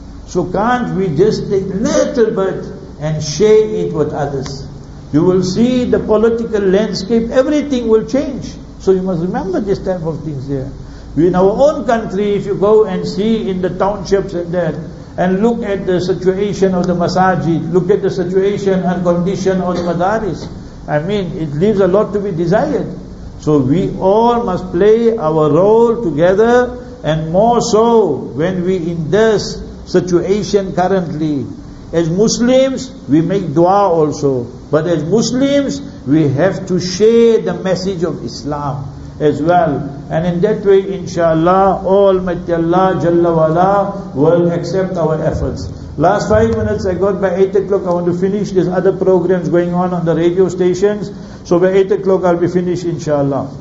so can't we just take little bit and share it with others? You will see the political landscape, everything will change. So you must remember this type of things here. We in our own country, if you go and see in the townships and that, and look at the situation of the masajid, look at the situation and condition of the madaris, I mean, it leaves a lot to be desired. So we all must play our role together, and more so when we in this situation currently. As Muslims, we make dua also. But as Muslims, we have to share the message of Islam as well. And in that way, inshallah, Almighty Allah Jalla wa'ala will accept our efforts. Last five minutes I got. By eight o'clock I want to finish. There's other programs going on on the radio stations. So by eight o'clock I'll be finished, inshallah.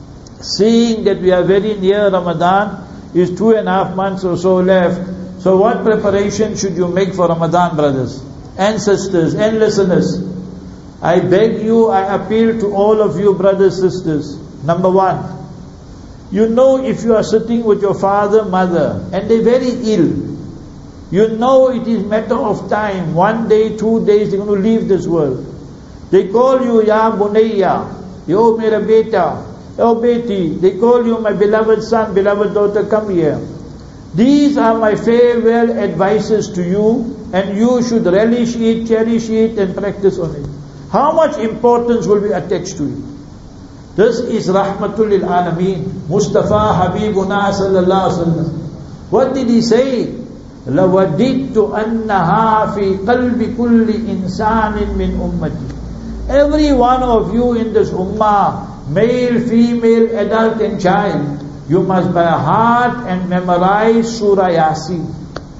Seeing that we are very near Ramadan, is two and a half months or so left. So what preparation should you make for Ramadan, brothers and sisters and listeners? I beg you, I appeal to all of you brothers, sisters. Number one, you know if you are sitting with your father, mother, and they're very ill, you know it is matter of time, one day, two days, they're going to leave this world. They call you, Ya Bunayya, Yo Mera Beta, Oh Beti. They call you, my beloved son, beloved daughter, come here. These are my farewell advices to you, and you should relish it, cherish it, and practice on it. How much importance will be attached to it? This is Rahmatul lil Alameen, Mustafa Habibuna sallallahu alaihi wasallam. What did he say? لَوَدِدْتُ أَنَّهَا فِي قَلْبِ كُلِّ إِنسَانٍ مِّنْ أُمَّتِي. Every one of you in this ummah, male, female, adult and child, you must by heart and memorize Surah Yasin.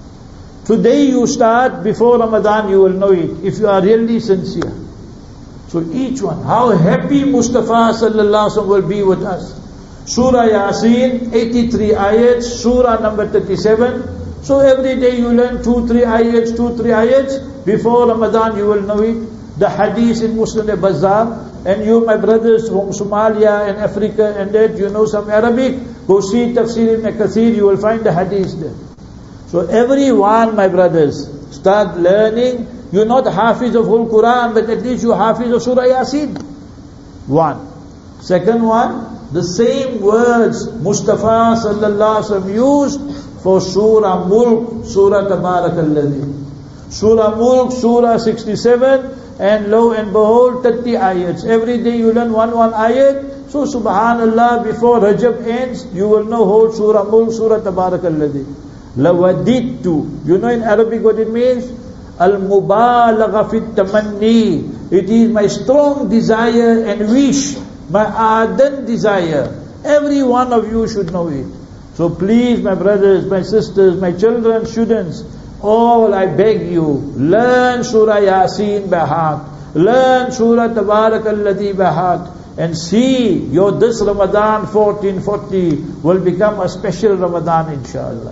Today you start, before Ramadan you will know it, if you are really sincere. So each one, how happy Mustafa sallallahu alaihi wasallam will be with us. Surah Yasin, eighty-three ayats, Surah number thirty-seven. So every day you learn two, three ayats, two, three ayats. Before Ramadan you will know it. The hadith in Muslim Bazaar. And you, my brothers from Somalia and Africa and that, you know some Arabic, go see Tafsir ibn Kathir, you will find the hadith there. So everyone, my brothers, start learning. You're not Hafiz of whole Quran, but at least you Hafiz of Surah Yasin. One. Second one, the same words Mustafa sallallahu alaihi wasallam used for Surah Mulk, Surah Tabarakalladhi. Surah Mulk, Surah sixty-seven, and lo and behold, thirty ayats. Every day you learn one, one ayat. So subhanallah, before Rajab ends, you will know whole Surah Mulk, Surah Tabarakalladhi. Lawadittu. You know in Arabic what it means? Al-mubalagha fit tamanni. It is my strong desire and wish, my ardent desire. Every one of you should know it. So please, my brothers, my sisters, my children, students, all I beg you, learn Surah Yasin by heart. Learn Surah Tabarakalladhi by heart. And see, your this Ramadan fourteen forty will become a special Ramadan, inshallah.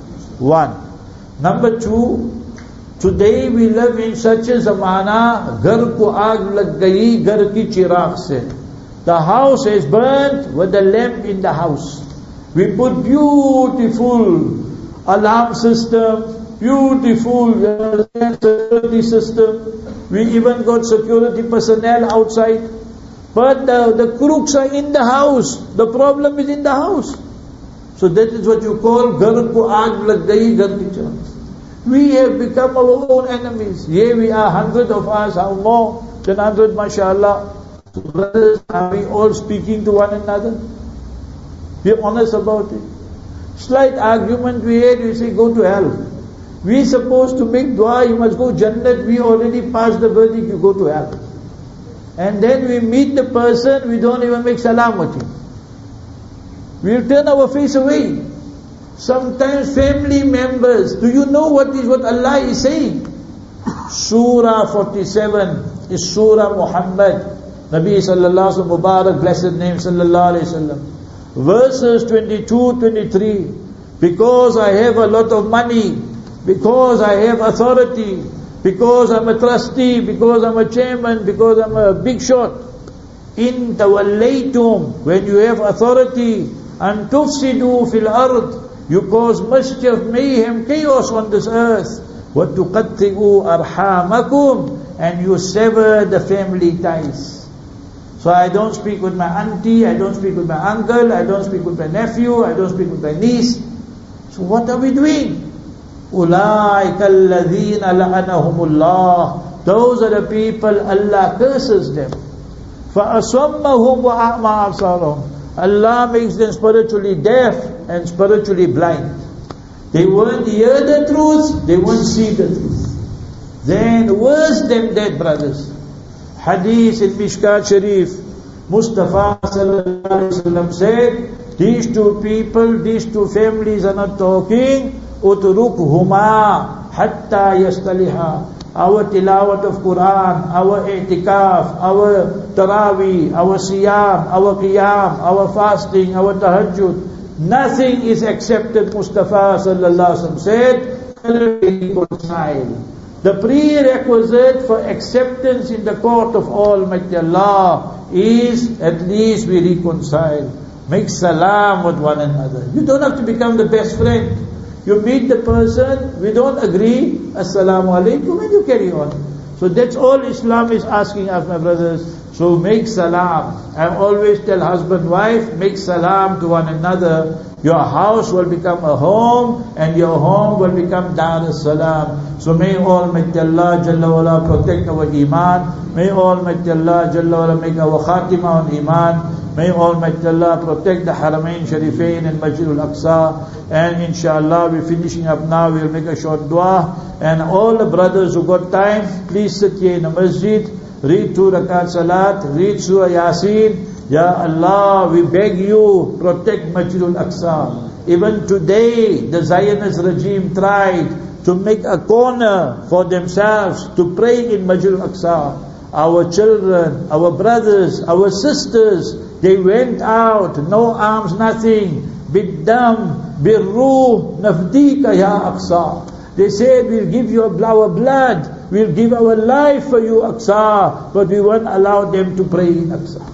One. Number two, today we live in such a zamana, ghar ko aag lag gayi, ghar ki chirag se. The house is burnt with the lamp in the house. We put beautiful alarm system, beautiful security system. We even got security personnel outside. But the, the crooks are in the house. The problem is in the house. So that is what you call ghar ko aag lag gayi, ghar ki chirag. We have become our own enemies. Here we are, hundred of us, how more than hundred, mashallah. Brothers, are we all speaking to one another? Be honest about it. Slight argument we had, we say go to hell. We supposed to make dua, you must go Jannat, we already passed the verdict, you go to hell. And then we meet the person, we don't even make salam with him. We'll turn our face away. Sometimes family members, do you know what is what Allah is saying? Surah forty-seven is Surah Muhammad. Nabi sallallahu alaihi wasallam, Mubarak, blessed name sallallahu alaihi wasallam. Verses twenty-two, twenty-three. Because I have a lot of money, because I have authority, because I'm a trustee, because I'm a chairman, because I'm a big shot. In tawallaytum, when you have authority, and tufsidu fil ard, you cause mischief, mayhem, chaos on this earth. وَتُقَطِّئُوا أَرْحَامَكُمْ, and you sever the family ties. So I don't speak with my auntie, I don't speak with my uncle, I don't speak with my nephew, I don't speak with my niece. So what are we doing? أُولَٰئِكَ الَّذِينَ لَعَنَهُمُ اللَّهُ. Those are the people Allah curses them. فَأَصَمَّهُمْ وَأَعْمَى أَبْصَارَهُمْ. Allah makes them spiritually deaf and spiritually blind. They won't hear the truth, they won't see the truth. then worse than that, brothers. Hadith in Mishkat Sharif, Mustafa sallallahu alaihi wasallam said, these two people, these two families are not talking, utrukhuma hatta yastaliha. Our tilawat of Quran, our i'tikaf, our tarawih, our siyam, our qiyam, our fasting, our tahajjud, nothing is accepted, Mustafa sallallahu alaihi wasallam said, reconcile. The prerequisite for acceptance in the court of Almighty Allah is at least we reconcile. Make salam with one another. You don't have to become the best friend. You meet the person, we don't agree, assalamu alaikum, and you carry on. So that's all Islam is asking us, my brothers. So make salam. I always tell husband, wife, make salam to one another. Your house will become a home, and your home will become Dar as-Salam. So may Almighty Allah Jalla wala protect our iman. May Almighty Allah Jalla wala make our khatima on iman. May Almighty Allah protect the Haramain Sharifain and Masjid al-Aqsa. And inshallah we're finishing up now, we'll make a short dua. And all the brothers who got time, please sit here in the masjid, read two rakat salat, read Surah Yasin. Ya Allah, we beg you, protect Masjid al-Aqsa. Even today, the Zionist regime tried to make a corner for themselves to pray in Masjid al-Aqsa. Our children, our brothers, our sisters, they went out, no arms, nothing. Biddam, birruh, nafdika ya Aqsa. They said, we'll give you our blood, we'll give our life for you, Aqsa. But we won't allow them to pray in Aqsa.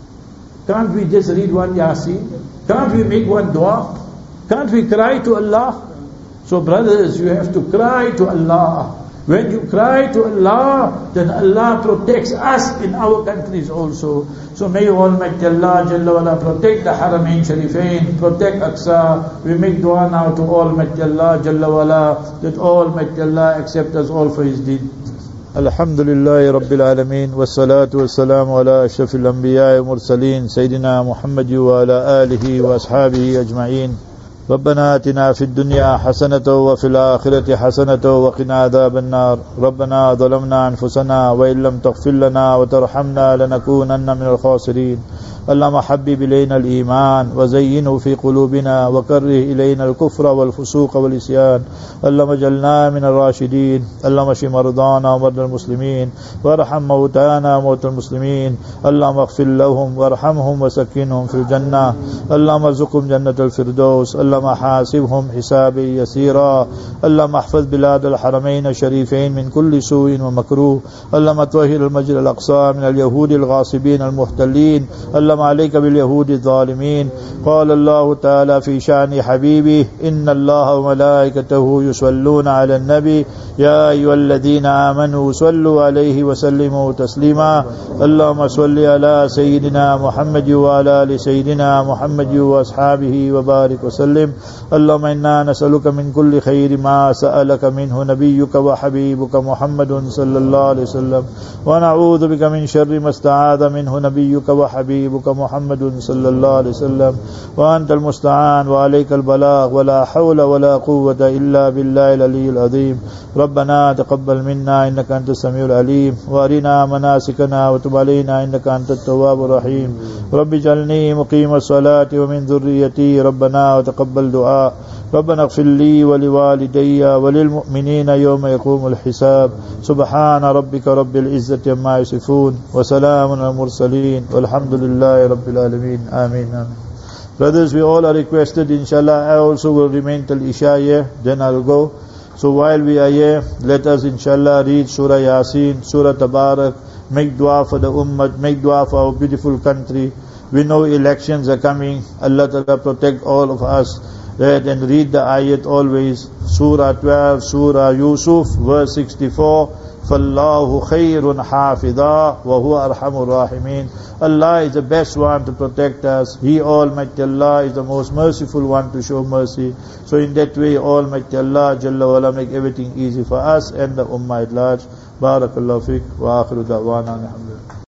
Can't we just read one Yasin? Can't we make one dua? Can't we cry to Allah? So brothers, you have to cry to Allah. When you cry to Allah, then Allah protects us in our countries also. So may Almighty Allah Jalla wala protect the Haramain Sharifain, protect Aqsa. We make dua now to Almighty Allah Jalla wala, that Almighty Allah accept us all for His deed. Alhamdulillahi Rabbil Alameen, wassalatu wassalamu ala ashrafil anbiya wa mursaleen, Sayyidina Muhammad wa ala alihi wa ashabihi ajma'in. ربنا آتنا في الدنيا حسنة وفي الآخرة حسنة وقنا عذاب النار. ربنا ظلمنا أنفسنا وإن لم تغفر لنا وترحمنا لنكونن من الخاسرين. اللهم حبب إلينا الإيمان وزينه في قلوبنا وكره إلينا الكفر والفسوق والعصيان. اللهم اجعلنا من الراشدين. اللهم اشف مرضانا ومرضى المسلمين وارحم موتانا وموتى المسلمين. اللهم اغفر لهم وارحمهم وسكنهم في الجنة. اللهم ارزقهم جنة الفردوس. اللهم حاسبهم حسابا يسيرا. اللهم احفظ بلاد الحرمين الشريفين من كل سوء ومكروه. اللهم طهر المسجد الأقصى من اليهود الغاصبين المحتلين. اللهم عليك باليهود الظالمين. قال الله تعالى في شأن حبيبه إن الله وملائكته يصلون على النبي يا أيها الذين آمنوا صلوا عليه وسلموا تسليما. اللهم صل على سيدنا محمد وعلى آل سيدنا محمد وأصحابه وبارك وسلم. اللهم إنا نسألك من كل خير ما سألك منه نبيك وحبيبك محمد صلى الله عليه وسلم ونعوذ بك من شر ما استعاذ منه نبيك وحبيبك محمد صلى الله عليه وسلم وأنت المستعان وعليك البلاغ ولا حول ولا قوة إلا بالله العلي العظيم. ربنا تقبل منا إنك أنت السميع العليم وأرنا مناسكنا وتب علينا إنك أنت التواب الرحيم. رب اجعلني مقيم الصلاة ومن ذريتي ربنا وتقبل دعاء. ربنا اغفر لي ولوالدي وللمؤمنين يوم يقوم الحساب. سبحان ربك رب العزة عما يصفون وسلام على المرسلين والحمد لله رب العالمين. آمين. Brothers, we all are requested, inshallah. I also will remain till Isha here, then I'll go. So while we are here, let us inshallah read Surah Yasin, Surah Tabarak, make dua for the ummah, make dua for our beautiful country. We know elections are coming. Allah Ta'ala protect all of us. Right, and read the ayat always. Surah twelve, Surah Yusuf, verse sixty-four. فَاللَّهُ خَيْرٌ حَافِظًا وَهُوَ أَرْحَمُ الرَّاحِمِينَ. Allah is the best one to protect us. He, Almighty Allah, is the most merciful one to show mercy. So in that way, Almighty Allah Jalla wala make everything easy for us and the ummah at large. Barakallahu fiqh wa akhiru da'wana alhamdulillah.